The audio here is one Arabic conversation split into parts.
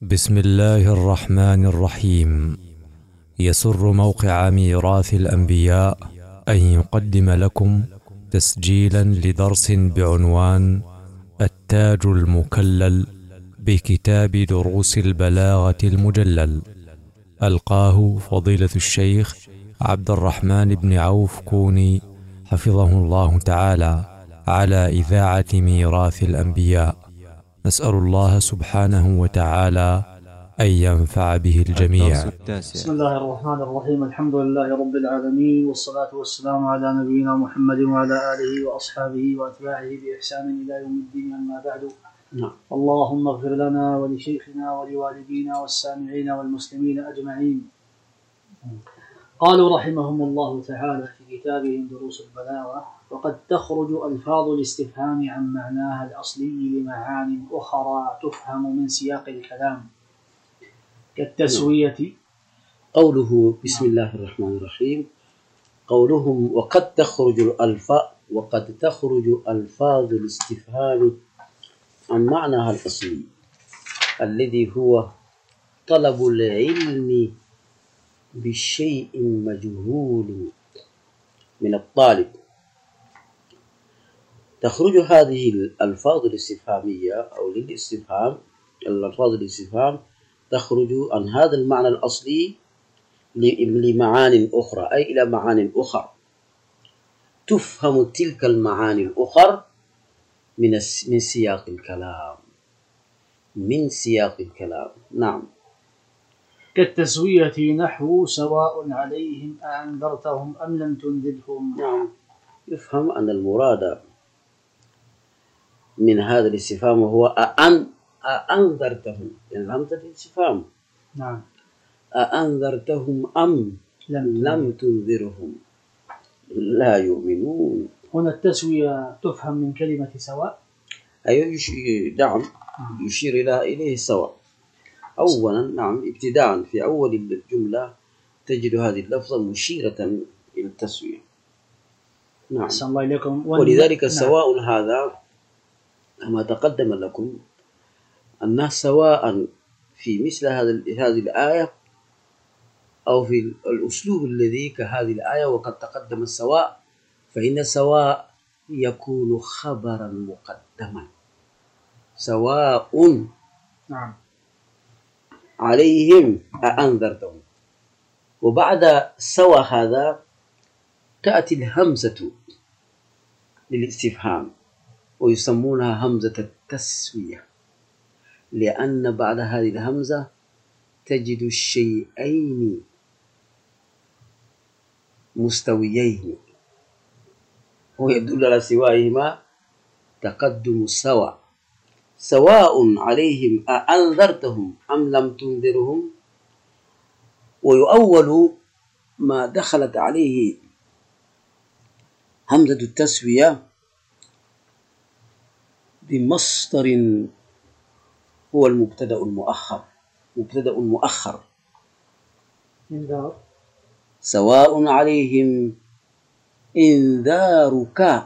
بسم الله الرحمن الرحيم. يسر موقع ميراث الأنبياء أن يقدم لكم تسجيلا لدرس بعنوان التاج المكلل بكتاب دروس البلاغة المجلل، ألقاه فضيلة الشيخ عبد الرحمن بن عوف كوني حفظه الله تعالى على إذاعة ميراث الأنبياء. نسأل الله سبحانه وتعالى أن ينفع به الجميع. بسم الله الرحمن الرحيم. الحمد لله رب العالمين، والصلاة والسلام على نبينا محمد وعلى آله وأصحابه وأتباعه بإحسان إلى يوم الدين. أما بعد، اللهم اغفر لنا ولشيخنا ولوالدينا والسامعين والمسلمين أجمعين. قالوا رحمهم الله تعالى في كتابهم دروس البلاغة: وقد تخرج ألفاظ الاستفهام عن معناها الأصلي لمعان أخرى تفهم من سياق الكلام كالتسوية. قوله بسم الله الرحمن الرحيم، قولهم وقد تخرج ألفاظ الاستفهام عن معناها الأصلي الذي هو طلب العلم بشيء مجهول من الطالب. تخرج هذه الألفاظ الاستفهامية أو للاستفهام، الألفاظ الاستفهام تخرج عن هذا المعنى الأصلي لمعان أخرى، أي إلى معان أخرى تفهم تلك المعاني الأخرى من سياق الكلام، نعم. كالتسوية نحو سواء عليهم أأنذرتهم أم لم تنذرهم. نعم، يفهم أن المراد من هذا الاستفهام هو أأنذرتهم، يعني همزة الاستفهام. نعم. أأنذرتهم أم لم تنذرهم لا يؤمنون. هنا التسوية تفهم من كلمة سواء. أيوة، نعم، يشير إليه سواء. أولا، نعم، ابتداء في أول الجملة تجد هذه اللفظة مشيرة إلى التسوية. نعم. أحسن الله إليكم. ولذلك سواء هذا كما تقدم لكم أنه سواء في مثل هذه الآية أو في الأسلوب الذي كهذه الآية، وقد تقدم السواء، فإن سواء يكون خبرا مقدما. سواء نعم عليهم أأنذرتهم، وبعد سوى هذا تأتي الهمزة للاستفهام ويسمونها همزة التسوية، لأن بعد هذه الهمزة تجد الشيئين مستويين، ويدل على سوائهما تقدم سواء عليهم أأنذرتهم أم لم تنذرهم، ويؤول ما دخلت عليه همزة التسوية بمصدر هو المبتدأ المؤخر. سواء عليهم إنذارك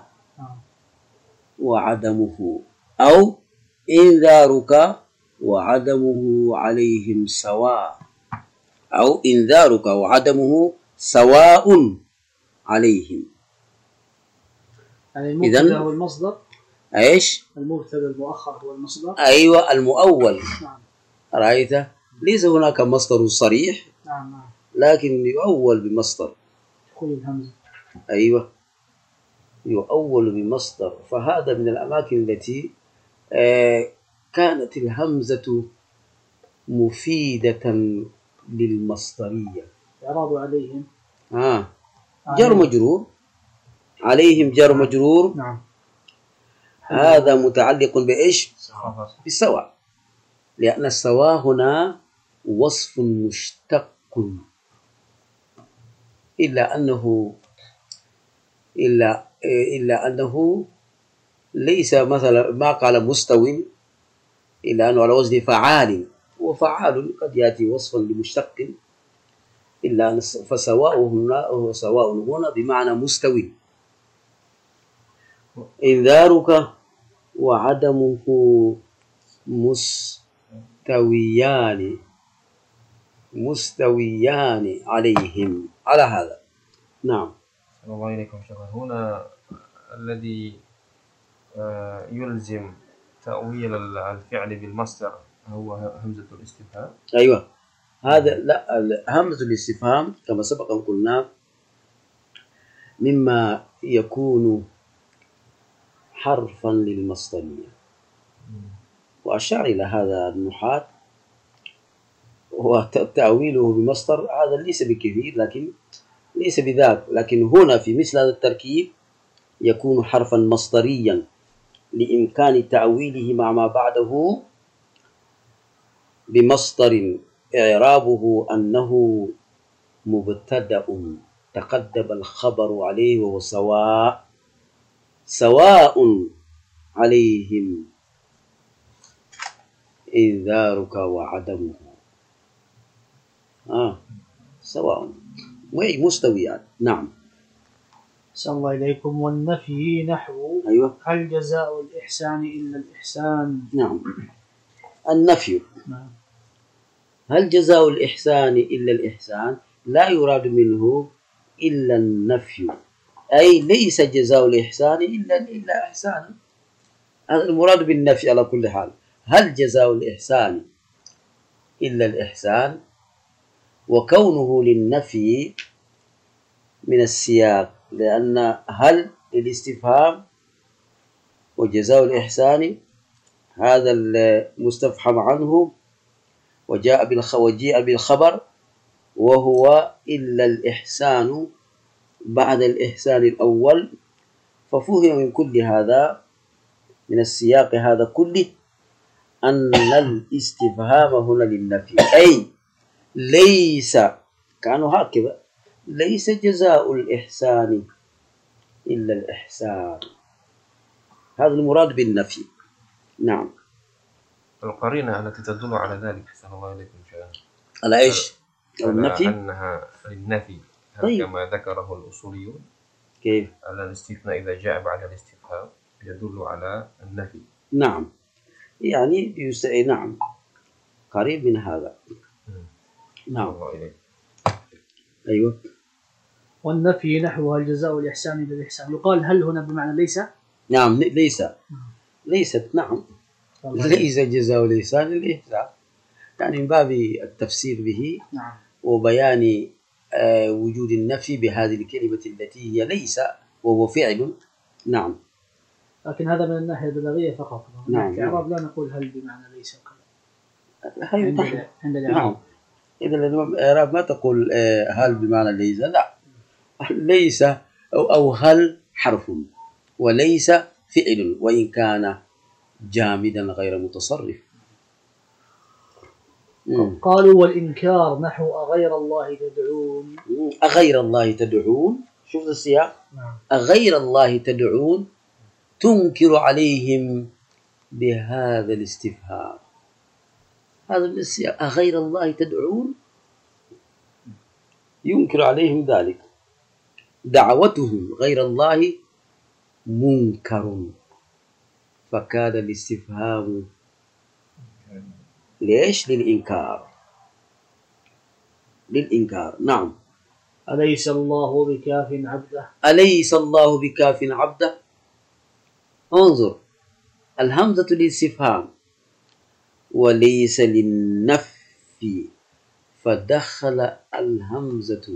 وعدمه، أو إنذارك وعدمه عليهم سواء، أو إنذارك وعدمه سواء عليهم. يعني المبتدأ هو المصدر. ايش؟ المبتدأ المؤخر هو المصدر. ايوه، المؤول. نعم. رأيت؟ ليس هناك مصدر صريح. نعم. لكن يؤول بمصدر. دخول الهمزة. ايوه، يؤول بمصدر. فهذا من الأماكن التي كانت الهمزة مفيدة للمصدرية. إعراب عليهم جر مجرور، عليهم جر مجرور. نعم. هذا متعلق بإيش؟ بالسواء، لأن السواء هنا وصف مشتق، إلا أنه ليس مثلا ما قال مستو، إلا أنه على وزن فعال، وفعال قد يأتي وصفا لمشتق، إلا أن فسواء هنا بمعنى مستوي. إنذارك وعدمه مستويان عليهم على هذا. نعم. صلى الله عليكم شيخ. هنا الذي يلزم تأويل الفعل بالمصدر هو همزة الاستفهام. أيوة، هذا لا، همزة الاستفهام كما سبق أن قلنا مما يكون حرفا للمصدرية، وأشار إلى هذا النحاة، وتأويله بمصدر هذا ليس بكثير، لكن ليس بذاك، لكن هنا في مثل هذا التركيب يكون حرفا مصدريا لإمكان تأويله مع ما بعده بمصدر إعرابه أنه مبتدأ تقدم الخبر عليه، وهو سواء عليهم إنذارك وعدمه. سواء مستويات. نعم. أحسن الله إليكم. والنفي نحو أيوة. هل جزاء الإحسان إلا الإحسان. نعم. النفي. نعم. هل جزاء الإحسان إلا الإحسان لا يراد منه إلا النفي، أي ليس جزاء الإحسان إلا إحسان. هذا المراد بالنفي على كل حال. هل جزاء الإحسان إلا الإحسان، وكونه للنفي من السياق، لأن هل للاستفهام وجزاء الإحسان هذا المستفهم عنه، وجيء بالخبر وهو إلا الإحسان بعد الإحسان الأول، ففهم من كل هذا من السياق هذا كله أن الاستفهام هنا للنفي، أي ليس، كانوا هكذا، ليس جزاء الإحسان إلا الإحسان. هذا المراد بالنفي. نعم. القرينة التي تدل على ذلك أحسن الله إليكم شيخ على إيش؟ النفي؟ أنها للنفي. طيب. كما ذكره الأصوليون كيف؟ أن الاستثناء إذا جاء بعد الاستفهام يدل على النفي. نعم، يعني نعم، قريب من هذا. نعم. أيوة. والنفي نحو هل جزاء الإحسان إلا الإحسان، يقال هل هنا بمعنى ليس. نعم، ليست. نعم، ليس جزاء الإحسان إلا الإحسان، يعني من باب التفسير به. نعم. وبيان وجود النفي بهذه الكلمة التي هي ليس وهو فعل. نعم. لكن هذا من الناحية البلاغية فقط. نعم. في الإعراب لا نقول هل بمعنى ليس وكذا. عند الإعراب. نعم. إذا الإعراب ما تقول هل بمعنى ليس، لا، ليس أو هل حرف، وليس فعل، وإن كان جامدا غير متصرف. قالوا والإنكار نحو أغير الله تدعون. أغير الله تدعون، شوف السياق. نعم. أغير الله تدعون تنكر عليهم بهذا الاستفهام. هذا السياق، أغير الله تدعون، ينكر عليهم ذلك، دعوتهم غير الله منكر، فكان الاستفهام ليش؟ للإنكار. نعم. أليس الله بكاف عبده. أليس الله بكاف عبده. انظر، الهمزة للاستفهام وليس للنفي، فدخل الهمزة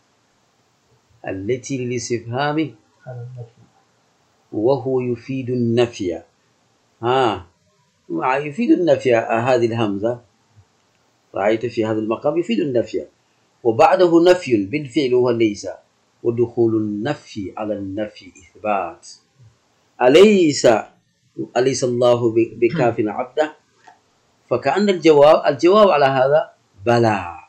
التي للاستفهام وهو يفيد النفي. يفيد النفي، هذه الهمزة رأيت في هذا المقام يفيد النفي، وبعده نفي بالفعل هو ليس، ودخول النفي على النفي إثبات. أليس الله بكاف عبده، فكأن الجواب على هذا بلى.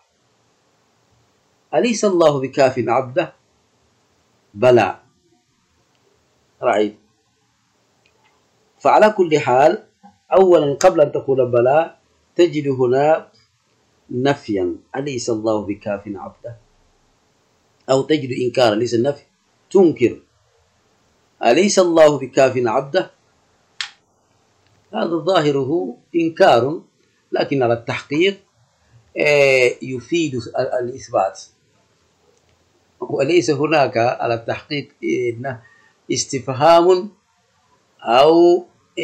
أليس الله بكاف عبده؟ بلى. رأيت. فعلى كل حال، أولا قبل أن تقول بلى تجد هنا نفيا، أليس الله بكاف عبده، أو تجد إنكارا، ليس النفي، تنكر أليس الله بكاف عبده، هذا ظاهره إنكار، لكن على التحقيق يفيد الإثبات، وليس هناك على التحقيق استفهام أو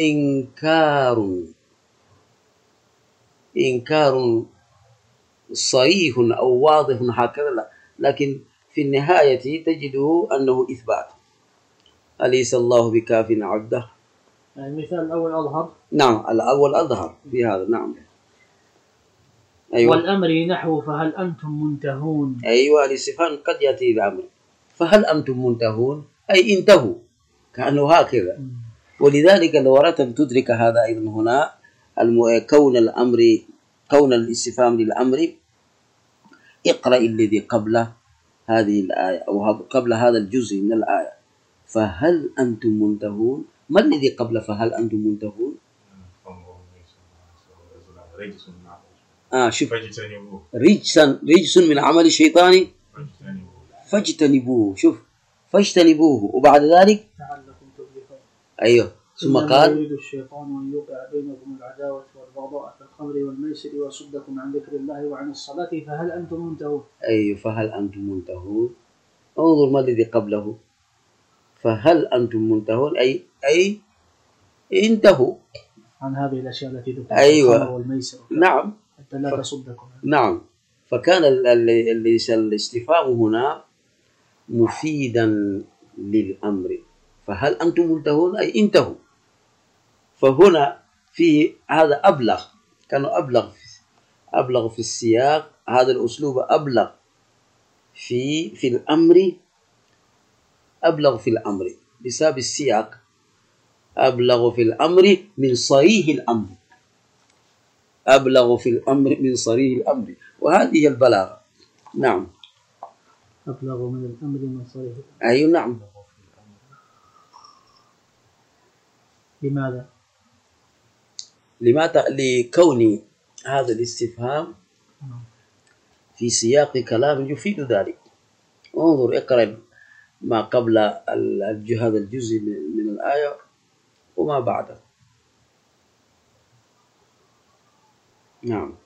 إنكار صريح أو واضح هكذا، لا، لكن في النهاية تجده أنه إثبات. أليس الله بكاف عبده؟ المثال الأول أظهر. نعم، الأول أظهر في هذا. نعم. أيوة. والأمر نحو فهل أنتم منتهون. أيوة، الاستفهام قد يأتي بأمر، فهل أنتم منتهون أي انتهوا، كأنه هكذا. ولذلك لو أردت أن تدرك هذا أيضا هنا كون الاستفهام للأمر، اقرأ الذي قبل هذه الآية أو قبل هذا الجزء من الآية، فهل أنتم منتهون. ما الذي قبل فهل أنتم منتهون؟ شوف، رجس من عمل الشيطان فاجتنبوه. شوف، فاجتنبوه، وبعد ذلك لعلكم تفلحون. أيوه، ثم قال يريد الشيطان أن يوقع بينكم العداوة والبغضاء في الخمر والميسر ويصدكم عن ذكر الله وعن الصلاة فهل أنتم منتهون. أيوه، فهل أنتم منتهون. انظر ما الذي قبله، فهل أنتم منتهون أي انتهوا عن هذه الأشياء التي ذكرت. أيوة. الخمر والميسر. نعم. حتى لا تصدكم. نعم، فكان الاستفهام هنا مفيدا للأمر، فهل أنتم منتهون أي انتهوا. فهنا في هذا أبلغ، كانوا أبلغ في السياق، هذا الأسلوب أبلغ في الأمر، أبلغ في الأمر بسبب السياق، أبلغ في الأمر من صريح الأمر، أبلغ في الأمر من صريح الأمر، وهذه البلاغة. نعم، أبلغ من الأمر من صريح الأمر. أي نعم. لماذا؟ لكون هذا الاستفهام في سياق كلام يفيد ذلك. انظر، اقرأ ما قبل هذا الجزء من الآية وما بعده. نعم،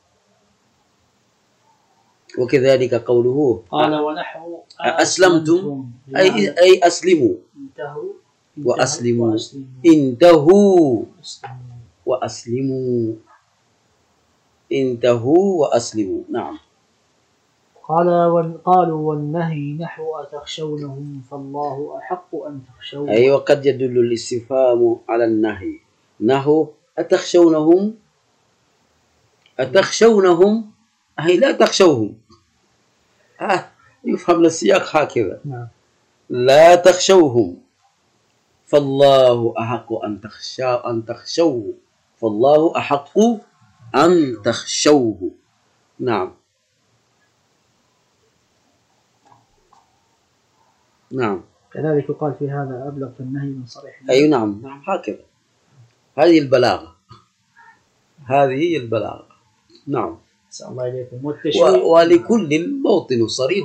وكذلك قوله قال ونحو أسلمتم أي أسلموا، انتهوا وأسلموا، انتهوا وأسلموا، انتهوا وأسلموا. نعم. قالوا والنهي نحو أتخشونهم فالله أحق أن تخشوه. أي، وقد يدل الاستفهام على النهي، نحو أتخشونهم، أتخشونهم أي لا تخشوهم. يفهم السياق هكذا. نعم. لا تخشوهم فالله أحق أن تخشوه، فالله أحق أن تخشوه. نعم. نعم، كذلك يقال في هذا أبلغ في النهي من صريح. أي نعم، نعم، هكذا. هذه البلاغة، هذه هي البلاغة. نعم. الله إليكم. ولكل موطن صريح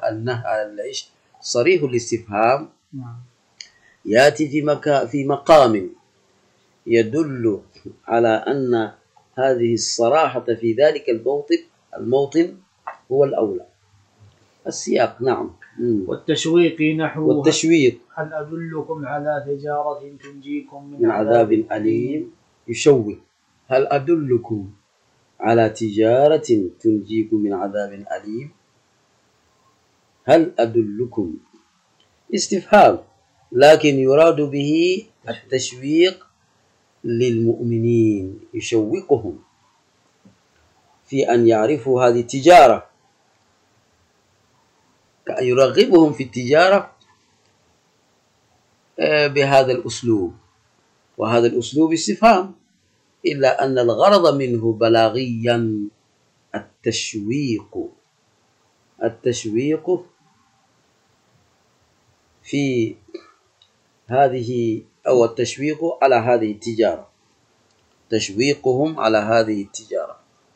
صريح الاستفهام. نعم. يأتي في مقام يدل على أن هذه الصراحة في ذلك الموطن هو الأولى. السياق. نعم. والتشويق نحو والتشويق، هل أدلكم على تجارة تنجيكم من عذاب أليم. يشوق، هل أدلكم على تجارة تنجيكم من عذاب أليم. هل أدلكم استفهام، لكن يراد به التشويق للمؤمنين، يشوقهم في أن يعرفوا هذه التجارة، يرغبهم في التجارة بهذا الأسلوب، وهذا الأسلوب استفهام، إلا أن الغرض منه بلاغيا التشويق في هذه، أو التشويق على هذه التجارة، تشويقهم على هذه التجارة.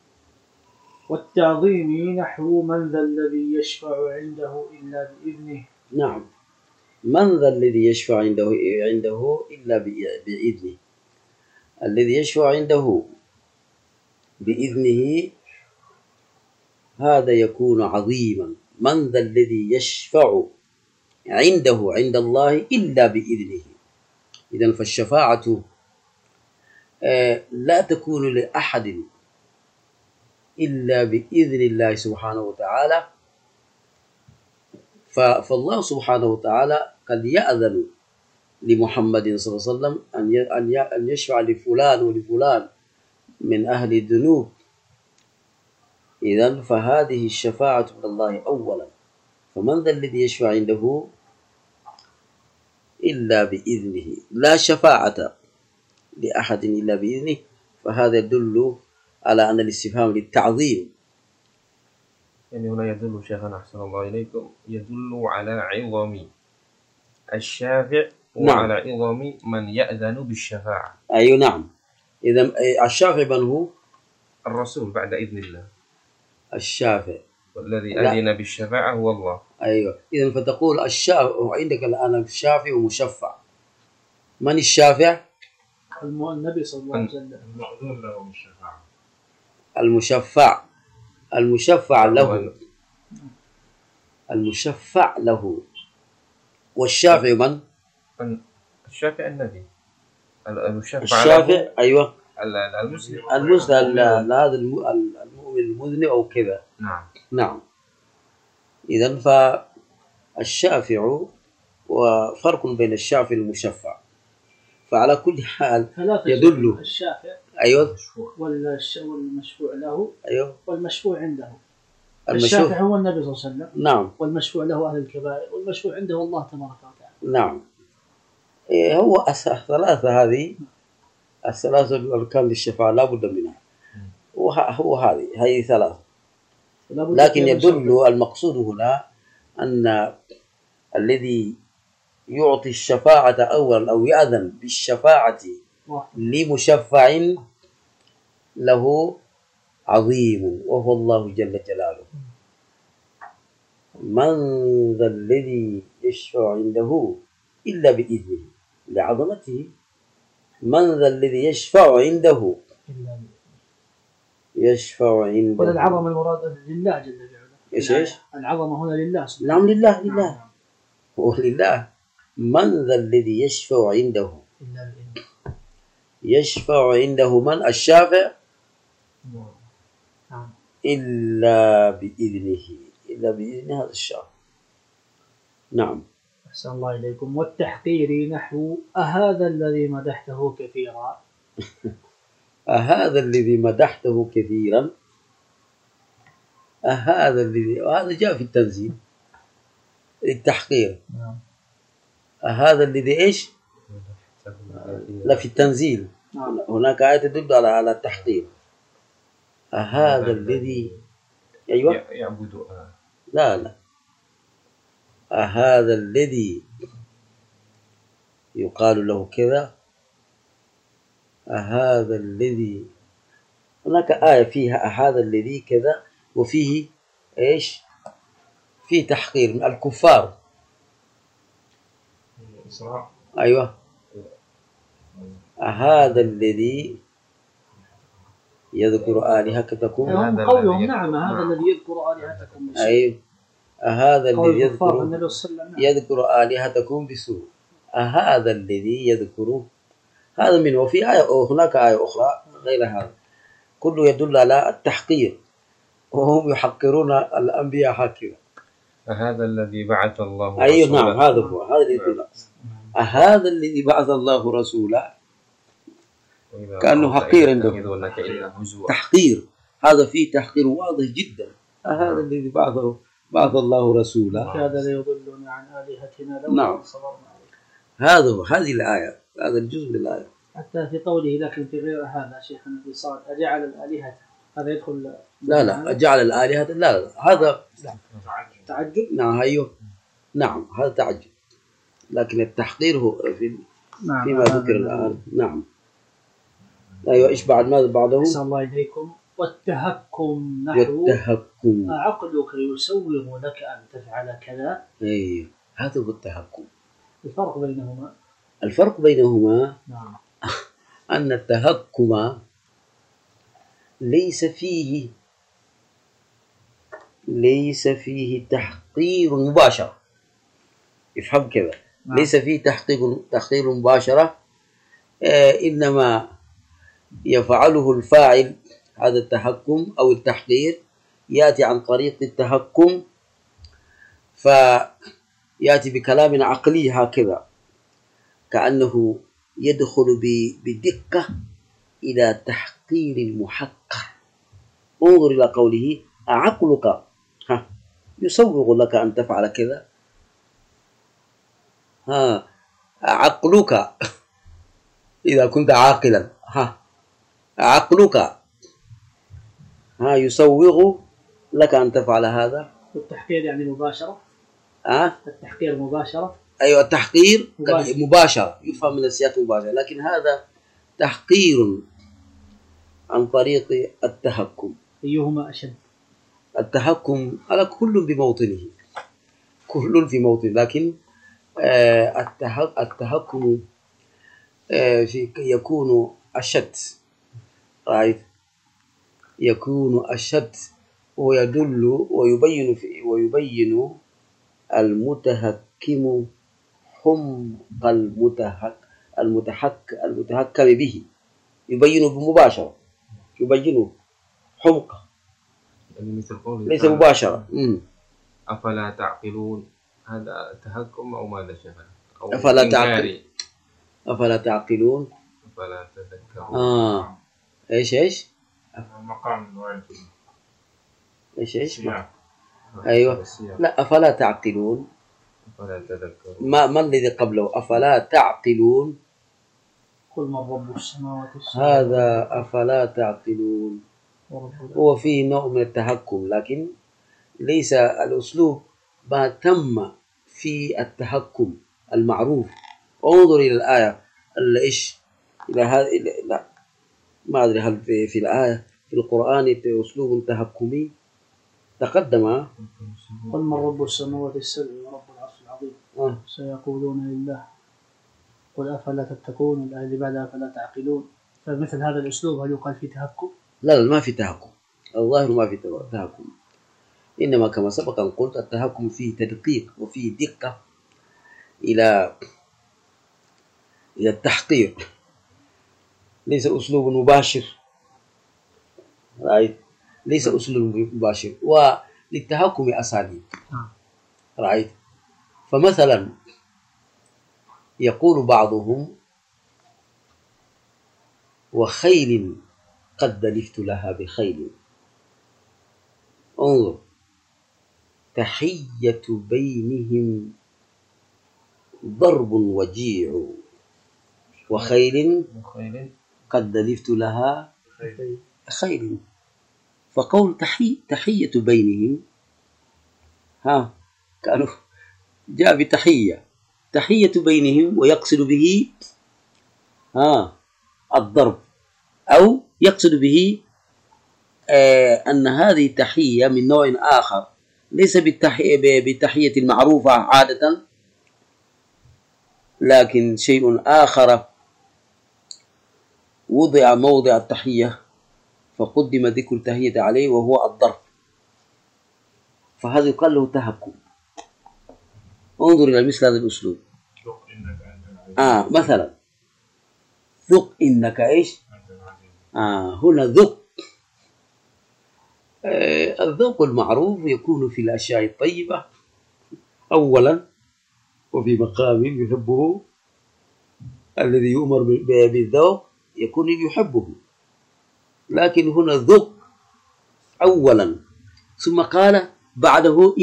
والتعظيم نحو من ذا الذي يشفع عنده إلا بإذنه. نعم، من ذا الذي يشفع عنده إلا بإذنه. الذي يشفع عنده بإذنه هذا يكون عظيما. من ذا الذي يشفع عنده عند الله إلا بإذنه. إذن فالشفاعة لا تكون لأحد إلا بإذن الله سبحانه وتعالى. فالله سبحانه وتعالى قد يأذن لمحمد صلى الله عليه وسلم أن يشفع لفلان ولفلان من أهل الذنوب. إذن فهذه الشفاعة من الله أولا. فمن ذا الذي يشفع عنده إلا بإذنه، لا شفاعة لأحد إلا بإذنه. فهذا يدل على أن الاستفهام للتعظيم. يعني هنا يدل شيخنا أحسن الله إليكم، يدل على عظم الشافع وعلى عظم من يأذن بالشفاعة. أي نعم. إذا الشافع من هو؟ الرسول بعد إذن الله. الشافع والذي أذن بالشفاعة هو الله. أيوة. إذا فتقول الشافع، عندك الآن الشافع ومشفع. من الشافع؟ النبي صلى الله عليه وسلم. المأذون له الشفاعة. المشفع له. المشفع له. والشافع من؟ الشافع النبي. الشافع أيوة المسلم هذا المؤمن المذنب أو كذا. نعم. إذن فالشافع وفرق بين الشافع والمشفع. فعلى كل حال يدل الشافع أيوة والمشفوع له أيوة والمشفوع عنده. الشافع هو النبي صلى الله عليه وسلم. نعم. والمشفوع له أهل الكبائر، والمشفوع عنده الله تبارك وتعالى. نعم. هو الثلاثة هذه الثلاثة الأركان للشفاعة لا بد منها. هو هذه ثلاثة. لكن يدل المقصود هنا أن الذي يعطي الشفاعة أولا أو يأذن بالشفاعة لمشفع له عظيم، وهو الله جل جلاله. من ذا الذي يشفع عنده إلا بإذنه لعظمته. من ذا الذي يشفع عنده والعظمة المراد لله جل وعلا. إيش؟ العظمة هنا لله. نعم لله. ولله. من ذا الذي يشفع عنده يشفع عنده من؟ الشافع. إلا بإذن هذا الشافع. نعم. أحسن الله إليكم. والتحقير نحو أهذا الذي مدحته كثيرا. أهذا الذي مدحته كثيرا. أهذا الذي، وهذا جاء في التنزيل التحقير. أهذا الذي إيش؟ لا في التنزيل. هناك آية تدل على التحقير. أهذا الذي أيوة يعبد لا أهذا الذي يقال له كذا. أهذا الذي، هناك آية فيها أهذا الذي كذا، وفيه إيش؟ في تحقير من الكفار. أيوة. أهذا الذي يذكر آلهتكم. قولهم نعم هذا الذي يذكر آلهتكم بسوء. أيوة. أهذا الذي يذكر آلهتكم بسوء. أهذا الذي يذكر، هذا من. وفي آية هناك آية أخرى غير هذا، كله يدل على التحقير، وهم يحقرون الأنبياء هكذا. هذا الذي بعث الله أيوة نعم. هذا هو، هذا الذي يدل. هذا الذي بعث الله رسولا، كأنه حقير عنده. تحقير، هذا فيه تحقير واضح جدا. هذا الذي بعث الله رسولا. هذا ليضلنا عن آلهتنا لو نعم. صبرنا عليه. هذا هو، هذه الآية، هذا الجزء من الآية. حتى في قوله لكن في غير هذا شيخنا الاتصال أجعل الآلهة، هذا يدخل. لا أجعل الآلهة، لا هذا تعجب. نعم أيوه نعم هذا تعجب، لكن التحقير هو فيما ذكر الآن. نعم أيوه. إيش بعد؟ ماذا بعده؟ أحسن الله إليكم. والتهكم نحو والتهكم، عقلك يسوغ لك أن تفعل كذا. أيوه هذا هو التهكم. الفرق بينهما نعم. أن التهكم ليس فيه تحقير مباشرة. افهم كذا. ليس فيه تحقير مباشرة، إنما يفعله الفاعل هذا التحكم أو التحقير يأتي عن طريق التحكم، فيأتي بكلام عقلي هكذا، كأنه يدخل بدقة إلى تحقير المحقر. انظر إلى قوله أعقلك يسوغ لك أن تفعل كذا. عقلك إذا كنت عاقلا، عقلك يسوغ لك أن تفعل هذا. والتحقير يعني مباشرة. التحقير مباشرة. أيوة، التحقير مباشرة يفهم من السياق مباشرة، لكن هذا تحقير عن طريق التحكم. أيهما أشد؟ التحكم على كل بموطنه، كل في موطن، لكن التحكم يكون أشد، يكون أشد، ويدل ويبين المتحكم حمق المتحكم به، يبين بمباشرة، يبين حمق، ليس مباشرة. أفلا تعقلون، هذا تحكم أو ماذا شغل؟ أفلا تعقلون، أفلا تعقلون، أفلا تذكرون. إيش مقام الواحد. إيش أيوة، لا، أفلا تعقلون، أفلا تذكرون. ما الذي قبله؟ أفلا تعقلون، قل من رب السماوات والأرض. هذا أفلا تعقلون هو فيه نوع من التحكم، لكن ليس الأسلوب ما تم في التحكم المعروف. انظر إلى الآية إيش إلى هذا، لا ما أدري هل في الآية في القرآن أسلوب تحكمي تقدم. قل من رب السماوات السبع ورب العرش العظيم سيقولون لله قل أفلا تتقون. الآية اللي بعدها أفلا تعقلون. فمثل هذا الأسلوب هل يقال فيه تحكم؟ لا، ما في تحكم، الظاهر ما في تحكم، إنما كما سبق أن قلت التحكم فيه تدقيق وفيه دقة إلى التحقير، ليس أسلوب مباشر، ليس أسلوب مباشر، وللتحكم أساليب. فمثلا يقول بعضهم وخيل قد دلفت لها بخيل. انظر، تحية بينهم ضرب وجيع، وخيل قد دلفت لها خيل. فقول تحية بينهم كانوا جاء تحية بينهم، ويقصد به الضرب، أو يقصد به أن هذه تحية من نوع آخر، ليس بالتحية المعروفة عادة، لكن شيء آخر وضع موضع التحية فقدم ذكر التحية عليه، وهو الضرب، فهذا يقال له تحكم. انظر إلى مثل هذا الأسلوب. مثلا ذق إنك إيش؟ هنا ذق. الذوق المعروف يكون في الأشياء الطيبة أولا، وفي مقام يحبه الذي يؤمر بالذوق يكون يحبه، لكن هنا ذق أولا، ثم قال بعده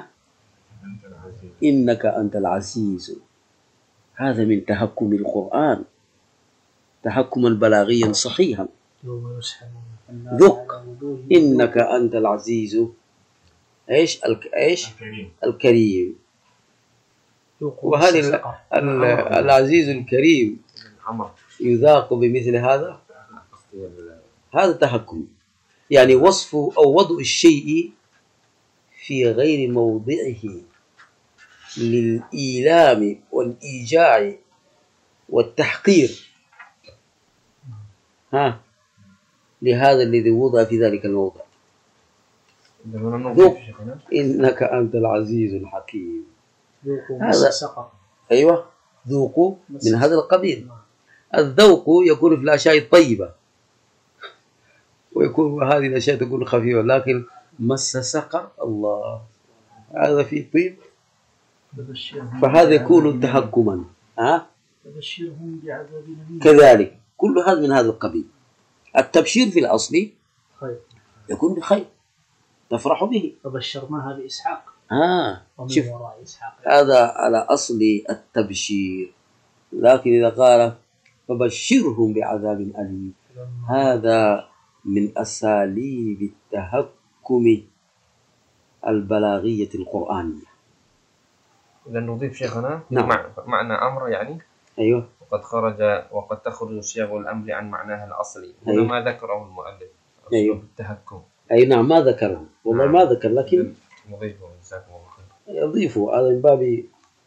إنك أنت العزيز. هذا من تحكم القرآن تحكما بلاغيا صحيحا. ذق إنك أنت العزيز إيش الكريم. وهل العزيز الكريم يذاق بمثل هذا؟ هذا تحكم، يعني وصف أو وضع الشيء في غير موضعه للإيلام والإيجاع والتحقير. لهذا الذي وضع في ذلك الموضع. ذوق إنك أنت العزيز الحكيم. هذا أيوة، ذوق من هذا القبيل. الذوق يكون في الأشياء الطيبة، ويكون هذه الأشياء تكون خفيفة، لكن مس سقر الله هذا فيه طيب، فهذا يكون تهكما. فبشرهم بعذاب أليم. كذلك كل هذا من هذا القبيل. التبشير في الأصل خير، يكون بخير تفرح به. فبشرناها بإسحاق شوف ومن وراء إسحاق، هذا على أصل التبشير. لكن إذا قال فبشرهم بعذاب أليم، هذا من أساليب التهكم البلاغية القرآنية. إذا نضيف شيخنا نعم. معنى أمر يعني. أيوه. وقد تخرج صيغ الأمر عن معناها الأصلي. أيوه. هنا ما ذكره المؤلف. أيوه. التهكم. أي نعم، ما ذكره والله. نعم. ما ذكر، لكن نضيفه. جزاكم الله خير. يضيفه هذا من باب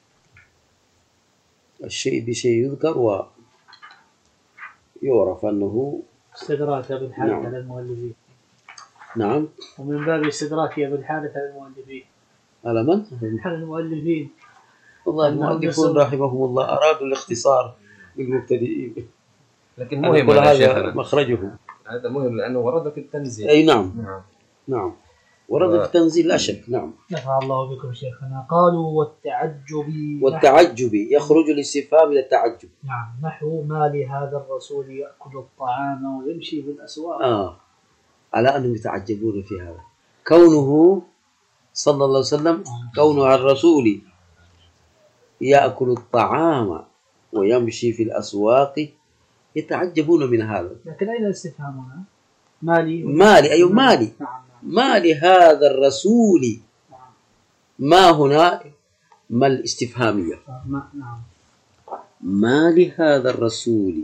الشيء بشيء يذكر ويعرف أنه استدراك ابن حارث نعم. على المؤلفين. نعم. ومن باب استدراك ابن حارث على المؤلفين. على من؟ على المؤلفين. والله المؤلفون رحمهم الله أرادوا الاختصار للمبتدئين، لكن مهم هذا شيخنا، مخرجهم هذا مهم لأنه ورد في التنزيل. أي نعم. نعم ورد في التنزيل لا شك. نعم. نفع الله بكم شيخنا. قالوا والتعجب يخرج الاستفهام إلى التعجب. نعم، نحو ما لهذا الرسول يأكل الطعام ويمشي في الأسواق. على أنهم يتعجبون في هذا، كونه صلى الله عليه وسلم، كونه الرسول يأكل الطعام ويمشي في الأسواق، يتعجبون من هذا. لكن أين الاستفهام هنا؟ مالي أيوة مالي. نعم. ما لهذا الرسول. نعم. ما هنا ما الاستفهامية. نعم. ما لهذا الرسول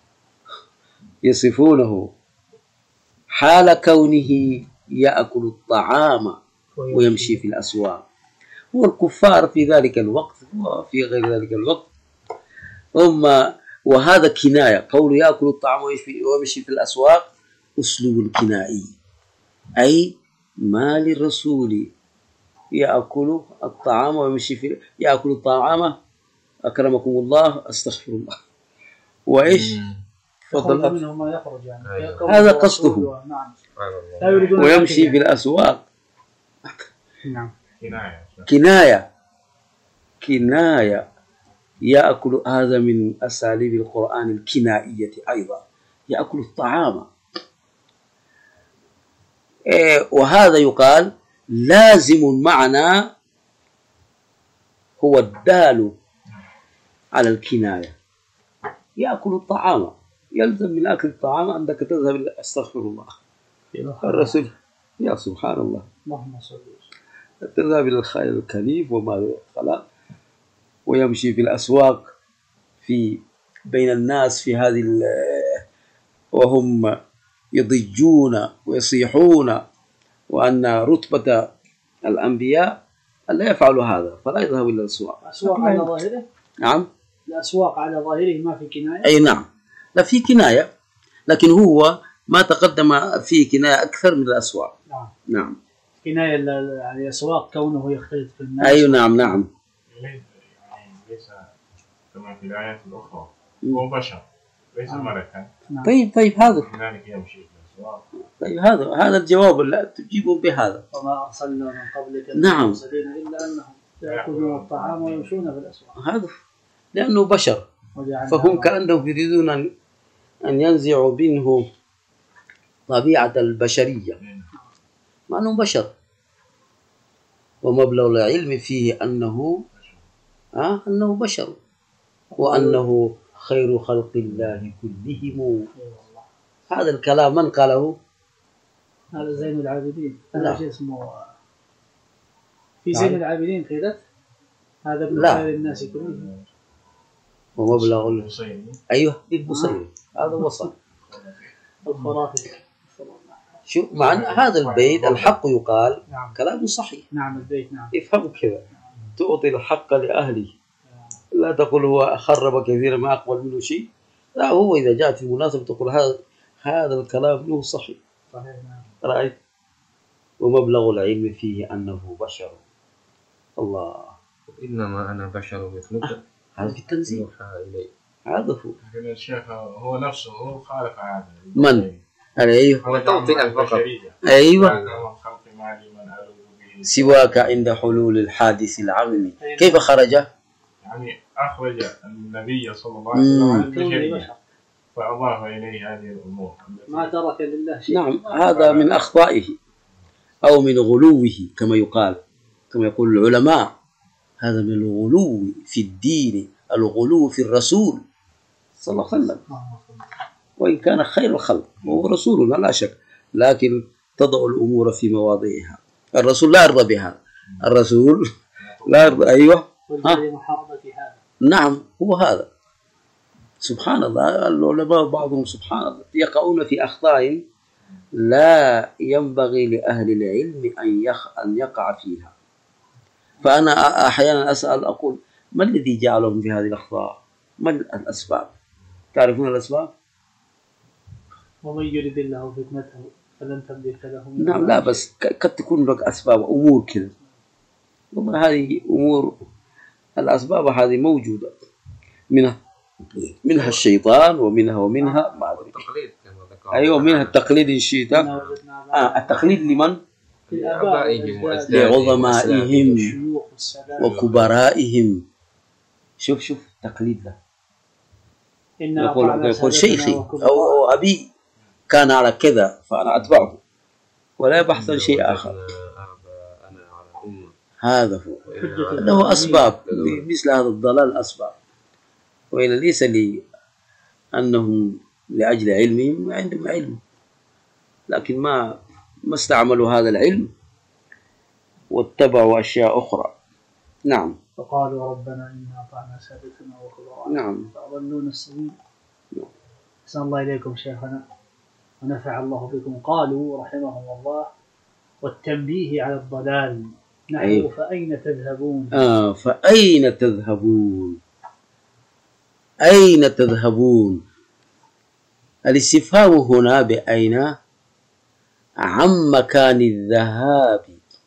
يصفونه حال كونه يأكل الطعام ويمشي في الأسواق. هو الكفار في ذلك الوقت وفي غير ذلك الوقت وهذا كناية. قول يأكل الطعام ويمشي في الأسواق أسلوب كنائي، أي ما للرسول يأكل الطعام ويمشي يأكل الطعام أكرمكم الله أستغفر الله وإيش فضل منهم ما يخرج يعني. هذا قصده. نعم. ويمشي في الأسواق. نعم. كناية يأكل. هذا من أساليب القرآن الكنائية أيضا، يأكل الطعام. وهذا يقال لازم معنى هو الدال على الكناية. يأكل الطعام، يلزم من أكل الطعام أنك تذهب أستغفر الله. الرسول يا سبحان الله، اللهم صل وسلم، تذهب إلى الخير الكنيف وما خلق، ويمشي في الأسواق بين الناس في هذه وهم يضجون ويصيحون، وأن رتبة الأنبياء ألا يفعلوا هذا، فلا يذهب إلى الأسواق. أسواق على ظاهره؟ نعم. الأسواق على ظاهره ما في كناية؟ أي نعم، لا في كناية، لكن هو ما تقدم فيه كناية أكثر من الأسواق. نعم. نعم. كناية يعني الأسواق كونه يختلط في الناس. أي نعم. نعم. ليس كما في الآيات الأخرى، هو بشر ليس ملكا. طيب هذا لذلك يمشي في الأسواق. طيب هذا الجواب لا تجيبون بهذا. وما أرسلنا من قبلك نعم. المرسلين إلا أنهم يأكلون الطعام ويمشون في الأسواق. هذا لأنه بشر، فهم كأنهم يريدون أن ينزعوا منه طبيعة البشرية، مع أنه بشر، ومبلغ العلم فيه أنه بشر، وأنه خير خلق الله كلهم. هذا الكلام من قاله؟ هذا زين العابدين. لا. شيء اسمه في زين العابدين قيلت هذا من خير الناس كلهم. ومبلغ أيوه للبصيري، هذا وصل الخرافي. شو معنى هذا البيت؟ الحق يقال. نعم. كلام صحيح. نعم البيت. نعم. افهم كذا، تعطي الحق لأهله، لا تقول هو خرب كثيرا ما أقبل منه شيء. لا، هو إذا جاءت المناسبة تقول هذا الكلام له صحيح. صحيح نعم. رأيت. ومبلغ العلم فيه أنه بشر. الله. إنما أنا بشر مثلك هذا في التنزيل. يوحى إلي. هذا هو. لكن الشيخ هو نفسه هو خالق هذا. من؟ أيوه. هو توطئة فقط. أيوه. سواك عند حلول الحادث العظيم. كيف خرج؟ يعني أخرج النبي صلى الله عليه وسلم عن البشرية فأضاف إليه هذه الأمور ما ترك لله شيء. نعم، هذا من أخطائه أو من غلوه كما يقال، كما يقول العلماء، هذا من الغلو في الدين، الغلو في الرسول صلى الله عليه وسلم، وإن كان خير الخلق وهو رسولنا لا شك، لكن تضع الأمور في مواضعها. الرسول لا يرضى بهذا، الرسول لا يرضى. أيوه. نعم، هو هذا. سبحان الله، العلماء بعضهم سبحان الله يقعون في أخطاء لا ينبغي لأهل العلم أن يقع فيها. فأنا أحيانا أسأل أقول ما الذي جعلهم في هذه الأخطاء؟ ما الأسباب؟ تعرفون الأسباب؟ ومن يرد الله فتنته فلن تملك له. نعم، لا بس قد تكون لك أسباب أمور كذا، والله هذه أمور، الأسباب هذه موجودة، منها الشيطان ومنها ما أدري. التقليد كما ذكر. أيوة، منها التقليد إن شئت. التقليد لمن؟ لعظمائهم وكبرائهم. شوف تقليد له. يقول شيخي أو أبي كان على كذا فأنا أتبعه، ولا يبحث عن شيء آخر. هذا هو. له أسباب مثل هذا الضلال، أسباب، وإلا ليس لي أنهم لأجل علمهم، عندهم علم لكن ما استعملوا هذا العلم واتبعوا أشياء أخرى. نعم. فقالوا ربنا إنا أطعنا سادتنا وكبراءنا. نعم. فأضلونا السبيل. أحسن الله إليكم شيخنا ونفع الله بكم. قالوا رحمهم الله والتنبيه على الضلال نحو أيوه. فأين تذهبون؟ فأين تذهبون؟ أين تذهبون؟ الاستفهام هنا بأين عن مكان الذهاب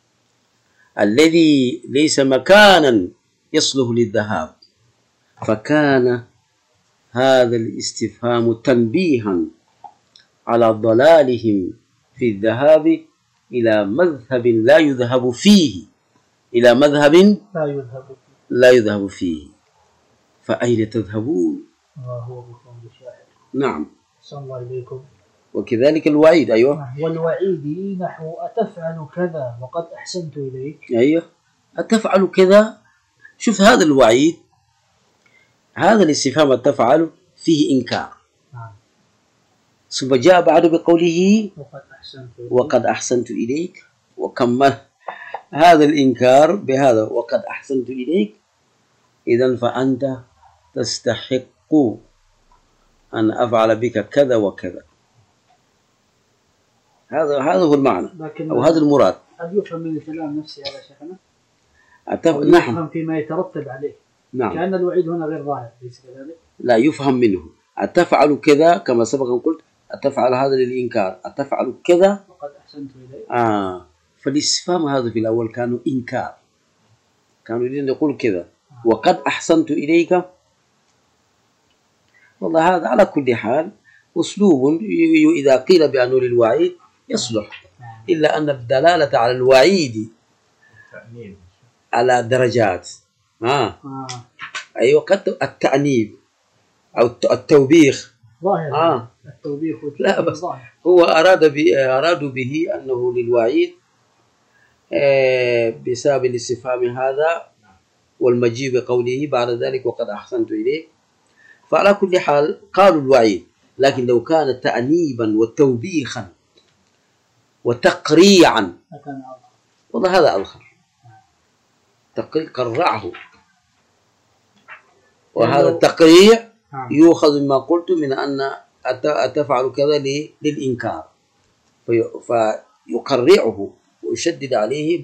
الذي ليس مكانا يصلح للذهاب، فكان هذا الاستفهام تنبيها على ضلالهم في الذهاب إلى مذهب لا يذهب فيه، إلى مذهب لا يذهب فيه. فأين تذهبون؟ هو بكم بشاهد. نعم. أحسن الله إليكم. وكذلك الوعيد. أيوة. والوعيد نحو أتفعل كذا وقد أحسنت إليك. أيوة، أتفعل كذا. شوف هذا الوعيد، هذا الاستفهام أتفعل فيه إنكار. ثم جاء بعد بقوله وقد أحسنت إليك، وكمل هذا الإنكار بهذا وقد أحسنت إليك. إذن فأنت تستحق أن أفعل بك كذا وكذا. هذا هو المعنى أو هذا المراد. هل يفهم من الكلام نفسه هذا شيخنا؟ نعم. يفهم فيما يترتب عليه. نعم. كأن الوعيد هنا غير ظاهر، ليس كذلك؟ لا، يفهم منه أتفعل كذا كما سبق أن قلت، أتفعل هذا للإنكار، أتفعل كذا وقد أحسنت إليك. فالاستفهام هذا في الأول كانوا إنكار، كانوا يريدون يقول كذا وقد أحسنت إليك. والله هذا على كل حال أسلوب إذا قيل بأنه للوعيد يصلح، إلا أن الدلالة على الوعيد على درجات. أيوة، قد التأنيب أو التوبيخ ظاهر. التوبيخ لا بس هو أرادوا به أنه للوعيد بسبب الاستفهام هذا والمجيء بقوله بعد ذلك وقد أحسنت إليك. فعلى كل حال قالوا الوعيد، لكن لو كان تأنيبا وتوبيخا وتقريعا والله هذا أظهر. قرعه، وهذا التقريع يؤخذ مما قلت من أن أتفعل كذا للإنكار، فيقرعه ويشدد عليه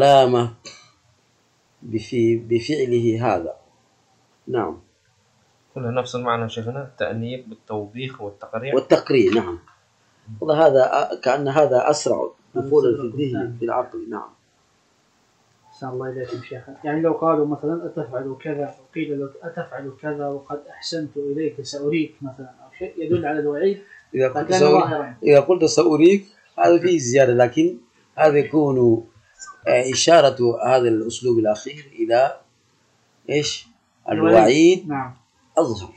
الكلام بفعله هذا. نعم. كلها نفس المعنى شيخنا، التأنيب بالتوبيخ والتقريع. والتقريع نعم. والله هذا كأن هذا أسرع دخولا في الذهن في العقل. نعم. أحسن الله إليكم شيخنا. يعني لو قالوا مثلا أتفعل كذا، وقيل لك أتفعل كذا وقد أحسنت إليك سأريك مثلا، أو شيء يدل على الوعيد. إذا قلت سأريك هذا فيه زيادة، لكن هذا يكون إشارة هذا الأسلوب الأخير إلى إيش؟ الوعيد. نعم. أظهر،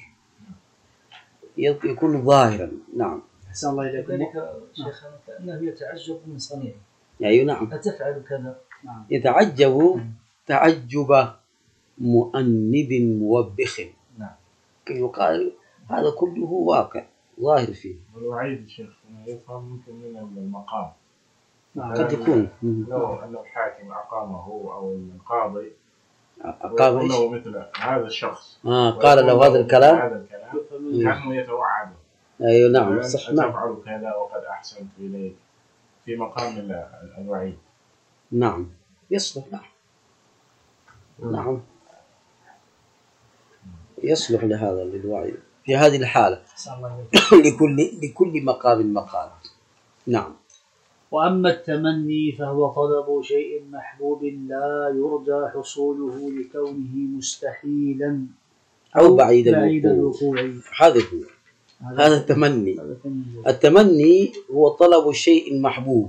يكون ظاهرا. نعم. أحسن الله إليكم. ذلك شيخنا كأنه يتعجب من صنيعه. أيوة نعم. أتفعل كذا. نعم. يتعجب تعجب مؤنب موبخ. نعم. يقال هذا كله واقع ظاهر فيه. والوعيد شيخ يفهم ممكن من المقام. قد يكون لو أن الحاكم أقامه أو القاضي أقام له مثل هذا الشخص قال له هذا الكلام كأنه يتوعد. أيوة نعم صح. نعم. أتفعل كذا وقد أحسنت إليك في مقام الوعيد. نعم يصلح. نعم. نعم يصلح لهذا للوعيد في هذه الحالة. لكل مقام مقال. نعم. وأما التمني فهو طلب شيء محبوب لا يرجى حصوله لكونه مستحيلا أو بعيد الوقوع. هذا التمني. التمني هو طلب شيء محبوب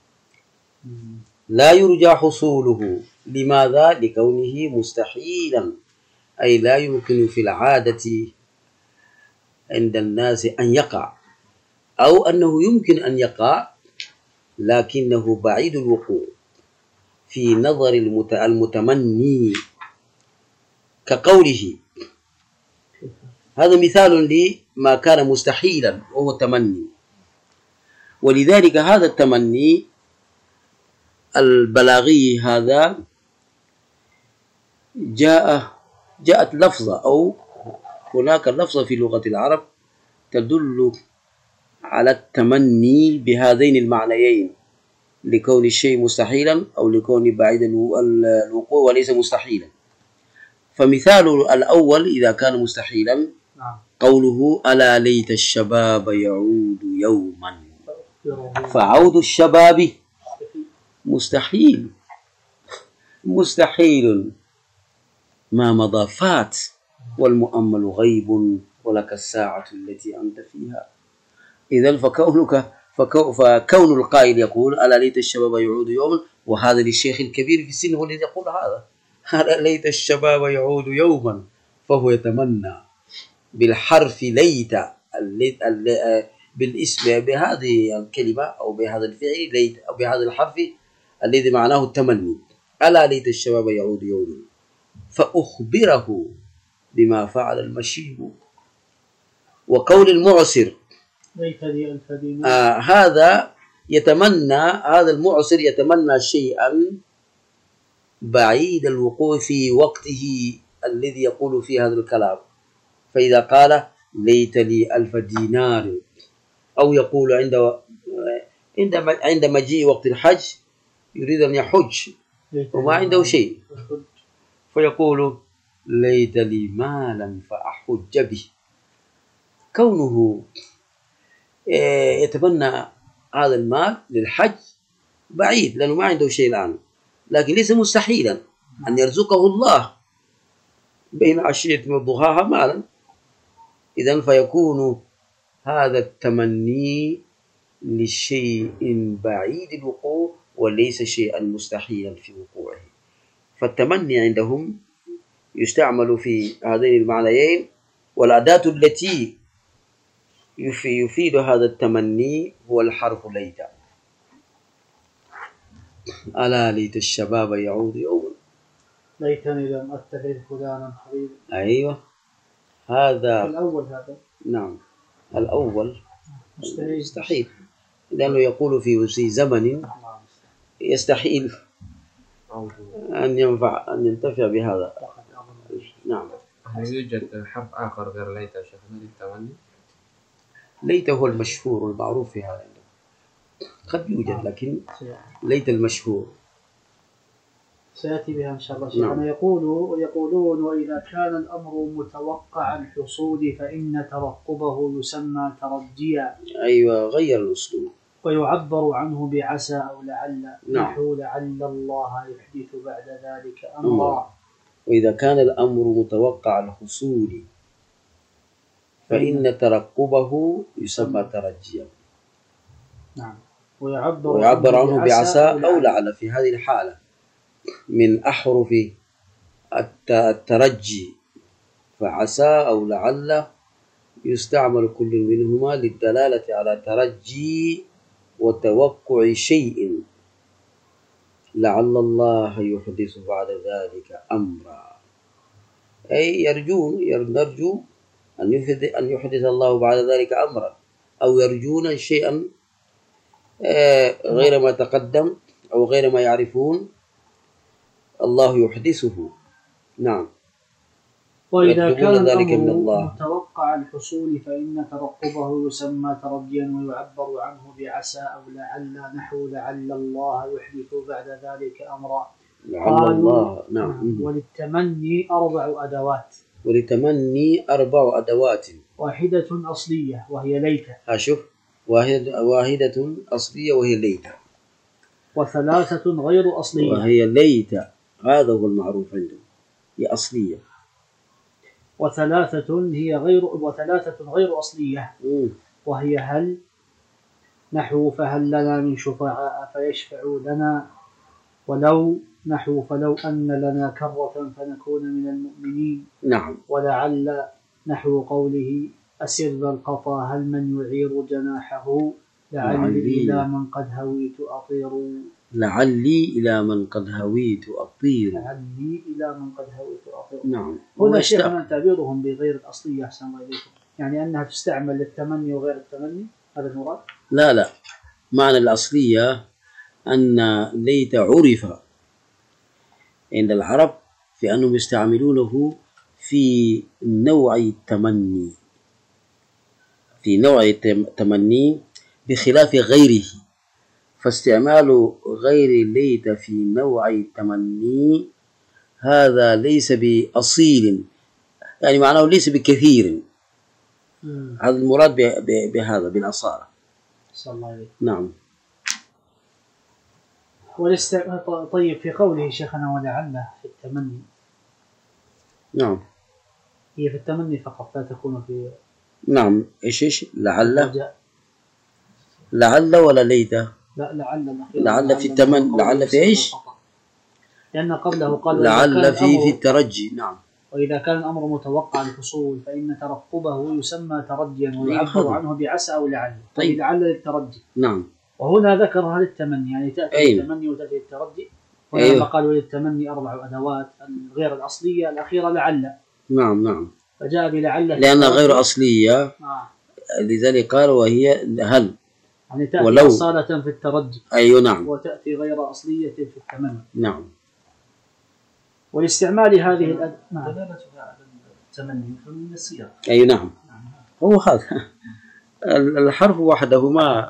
لا يرجى حصوله. لماذا؟ لكونه مستحيلا، أي لا يمكن في العادة عند الناس أن يقع، أو أنه يمكن أن يقع لكنه بعيد الوقوع في نظر المتمني، كقوله. هذا مثال لما كان مستحيلا وهو التمني. ولذلك هذا التمني البلاغي هذا جاءت لفظة، أو هناك لفظة في لغة العرب تدل على التمني بهذين المعنيين، لكون الشيء مستحيلا أو لكون بعيد الوقوع وليس مستحيلا. فمثال الأول إذا كان مستحيلا قوله ألا ليت الشباب يعود يوما، فعود الشباب مستحيل ما مضى فات، والمؤمل غيب ولك الساعة التي أنت فيها. إذن فكون القائل يقول ألا ليت الشباب يعود يوما، وهذا للشيخ الكبير في السن هو الذي يقول هذا، ألا ليت الشباب يعود يوما، فهو يتمنى بالحرف ليت بالاسم بهذه الكلمة أو بهذا الفعل ليت أو بهذا الحرف الذي معناه التمني. ألا ليت الشباب يعود يوما فأخبره بما فعل المشيب. وقول المعسر هذا يتمنى، هذا المعسر يتمنى شيئا بعيد الوقوع في وقته الذي يقول فيه هذا الكلام. فإذا قال ليت لي 1000 دينار، أو يقول عند مجيء وقت الحج يريد أن يحج وما عنده شيء، فيقول ليت لي مالا فأحج به. كونه يتمنى هذا المال للحج بعيد لأنه ما عنده شيء الآن، لكن ليس مستحيلا أن يرزقه الله بين عشية وضحاها مالا. إذن فيكون هذا التمني للشيء بعيد الوقوع وليس شيئا مستحيلا في وقوعه. فالتمني عندهم يستعمل في هذين المعنيين، والأداة التي يفيد هذا التمني هو الحرف ليت. ألا ليت الشباب يعود يوما، ليتني لم أتخذ فلانا خليلا. أيوة هذا الأول. هذا نعم الأول مستحيل لأنه يقول في زمن يستحيل أن ينتفع بهذا. نعم. هل يوجد حرف آخر غير ليت شيخنا للتمني؟ ليت هو المشهور والمعروف في هذا، قد يوجد لكن ليت المشهور. سيأتي بها إن شاء الله شيخنا. يقولون وإذا كان الأمر متوقع الحصول فإن ترقبه يسمى ترجيا. أيوة، غير الأسلوب. ويعبر عنه بعسى أو لعل، نعم. نحو لعل الله يحدث بعد ذلك أمرا. وإذا كان الأمر متوقع الحصول فإن ترقبه يسمى ترجيا. نعم. ويعبر عنه بعسى أو لعل في هذه الحالة من أحرف الترجي، فعسى أو لعل يستعمل كل منهما للدلالة على ترجي وتوقع شيء، لعل الله يحدث بعد ذلك أمرا، أي نرجو أن يحدث الله بعد ذلك أمرا، أو يرجون شيئا غير ما تقدم أو غير ما يعرفون الله يحدثه. نعم. وإذا كان الأمر متوقع الحصول فإن ترقبه يسمى ترجيا، ويعبر عنه بعسى أو لعل، نحو لعل الله يحدث بعد ذلك أمرا. لعل الله. نعم. وللتمني أربع أدوات. وللتمني 4 أدوات. واحدة أصلية وهي ليت. شوف، واحدة أصلية وهي ليت. وثلاثة غير أصلية وهي ليت، هذا هو المعروف عندهم، هي أصلية. وثلاثة غير أصلية وهي هل، نحو فهل لنا من شفعاء فيشفعوا لنا، ولو، نحو فلو أن لنا كرة فنكون من المؤمنين. نعم. ولعل، نحو قوله أسر القطا هل من يعير جناحه، لعلي إلى من قد هويت أطير. لعلي إلى من قد هويت أطير. لعلي إلى من قد هويت أطير. نعم. هنا شيخنا تعبيرهم بغير الأصلية أحسن الله إليكم، يعني أنها تستعمل للتمني وغير التمني، هذا المراد؟ لا، معنى الأصلية أن ليت عرف عند العرب في أنهم يستعملونه في نوع التمني، بخلاف غيره، فاستعمال غير ليت في نوع التمني هذا ليس بأصيل، يعني معناه ليس بكثير. هذا المراد بهذا بالأصالة. صلى الله عليه. نعم. طيب في قوله شيخنا ولعل في التمني. نعم. هي في التمني فقط، لا تكون في. نعم. إيش لعل ولا ليت؟ لا، لعل في التمني. لعل في إيش؟ لأن قبله قال لعل في الترجي. نعم. وإذا كان الأمر متوقع الحصول فإن ترقبه يسمى ترجيا، ويعبر عنه بعسى أو لعل. طيب. لعل للترجي. نعم. وهنا ذكرها للتمني، يعني تأتي للتمني وتأتي للترجي. ولما قالوا للتمني 4 أدوات غير الأصلية، الأخيرة لعل. نعم. فجاء بلعل لأنها غير أصلية. لذلك قال وهي هل، يعني تأتي أصالة في الترجي. أيوة. نعم. وتأتي غير أصلية في التمني. نعم. والاستعمال هذه دلالتها على التمني من السياق. أي نعم. هو هذا الحرف وحده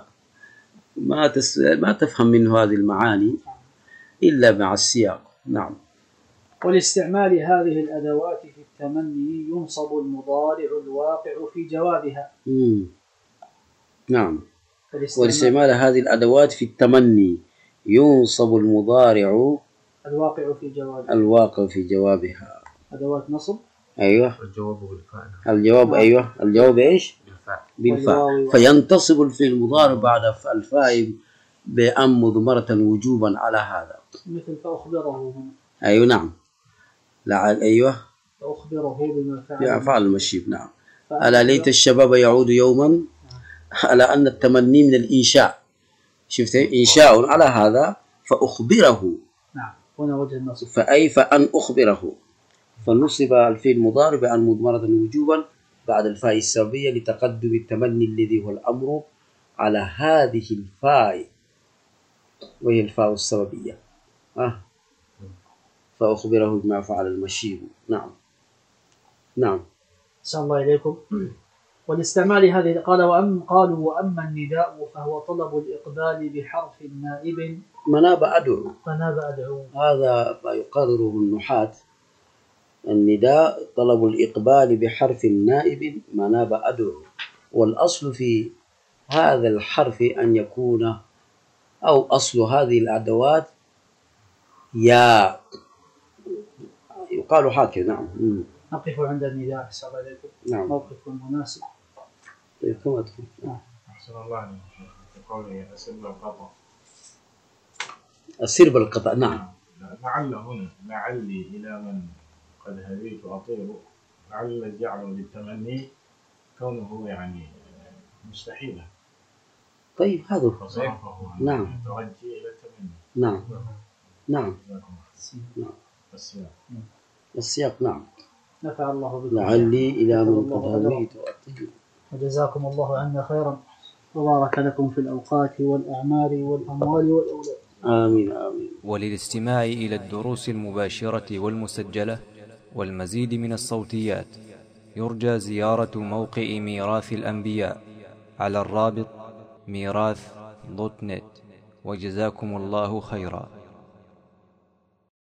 ما تفهم منه هذه المعاني إلا مع السياق. نعم. والاستعمال هذه الأدوات في التمني ينصب المضارع الواقع في جوابها. نعم. والاستعمال هذه الأدوات في التمني ينصب المضارع الواقع في جوابها. أدوات نصب. أيوة. الجواب بالفعل. الجواب إيش؟ بالفعل. فينتصب في المضارع بعد الفاء بأن مضمرة وجوبا على هذا. مثل فأخبره هنا. أيوة. نعم. أيوة. فأخبره بما فعل المشيب. نعم. ألا ليت الشباب يعود يوما، على أن التمني من الإنشاء، شفت إنشاء على هذا، فأخبره. نعم. هنا وجه النصب. فأن أخبره، فنصب الفعل المضارع بأن مضمرة وجوبا بعد الفاء السببية لتقدم التمني الذي هو الأمر على هذه الفاء، وهي الفاء السببية. فأخبره بما فعل المشيب. نعم. صلى الله إليكم. والاستعمال هذه قال قالوا وأما النداء فهو طلب الإقبال بحرف نائب مناب أدعو، هذا ما يقرره النحاة. النداء طلب الإقبال بحرف نائب مناب أدعو، والأصل في هذا الحرف أن يكون، أو أصل هذه الأدوات يا، يقال هكذا. نعم. نقف عند النداء. السلام عليكم. نعم. موقف مناسب. طيب كما تقول. أحسن الله عليك. قوله أسر القطع. السر بالقطع. نعم. لعل هنا لعلي إلى من قد هديت أطير، لعل جعله للتمني كونه يعني مستحيلة. طيب هذا فصرفه نعم توجه إلى التمني. نعم نعم السياق. نعم. نفع الله بكم. لعلي إلى من قد هديت أطير. وجزاكم الله عنا خيرا، وبارك لكم في الأوقات والأعمال والأموال والأولاد. آمين آمين. وللاستماع إلى الدروس المباشرة والمسجلة والمزيد من الصوتيات يرجى زيارة موقع ميراث الأنبياء على الرابط ميراث.net. وجزاكم الله خيرا.